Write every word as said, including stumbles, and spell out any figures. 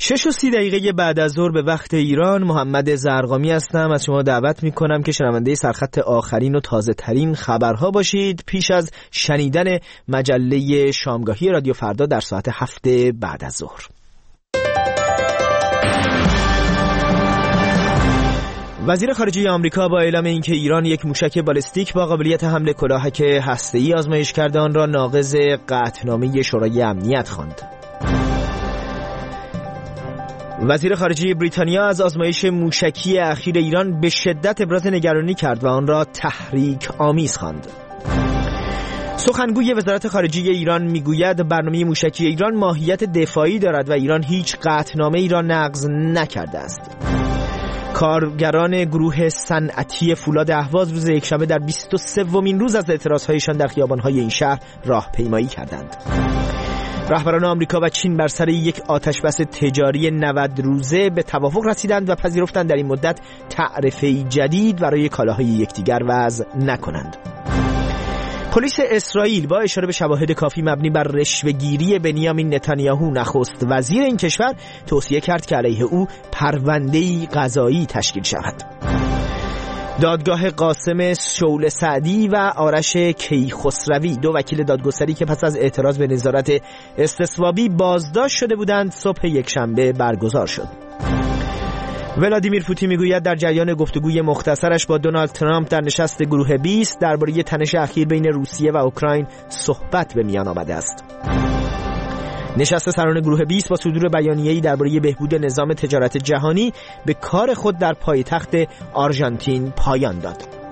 شش و سی دقیقه بعد از ظهر به وقت ایران، محمد زرقامی هستم. از شما دعوت میکنم که شنونده سرخط آخرین و تازه ترین خبرها باشید پیش از شنیدن مجله شامگاهی رادیو فردا در ساعت هفت بعد از ظهر. وزیر خارجه آمریکا با اعلام اینکه ایران یک موشک بالستیک با قابلیت حمل کلاهک هسته‌ای آزمایش کرده، آن را ناقض قطعنامه شورای امنیت خواند. وزیر خارجه بریتانیا از آزمایش موشکی اخیر ایران به شدت ابراز نگرانی کرد و آن را تحریک آمیز خواند. سخنگوی وزارت خارجه ایران میگوید برنامه موشکی ایران ماهیت دفاعی دارد و ایران هیچ قطعنامه ای را نقض نکرده است. کارگران گروه صنعتی فولاد اهواز روز یکشنبه در بیست و سومین روز از اعتراضهایشان در خیابان‌های این شهر راهپیمایی کردند. رهبران آمریکا و چین بر سر یک آتشبس تجاری نود روزه به توافق رسیدند و پذیرفتند در این مدت تعرفه‌ای جدید برای کالاهای یکدیگر وضع نکنند. پلیس اسرائیل با اشاره به شواهد کافی مبنی بر رشوه‌گیری بنیامین نتانیاهو نخست وزیر این کشور توصیه کرد که علیه او پرونده‌ای قضایی تشکیل شود. دادگاه قاسم شعله سعدی و آرش کیخسروی، دو وکیل دادگستری که پس از اعتراض به نظارت استصوابی بازداشت شده بودند، صبح یکشنبه برگزار شد. ولادیمیر پوتین میگوید در جریان گفتگوی مختصرش با دونالد ترامپ در نشست گروه بیست درباره تنش اخیر بین روسیه و اوکراین صحبت به میان آمده است. نشست سران گروه بیست با صدور بیانیه‌ای درباره بهبود نظام تجارت جهانی به کار خود در پایتخت آرژانتین پایان داد.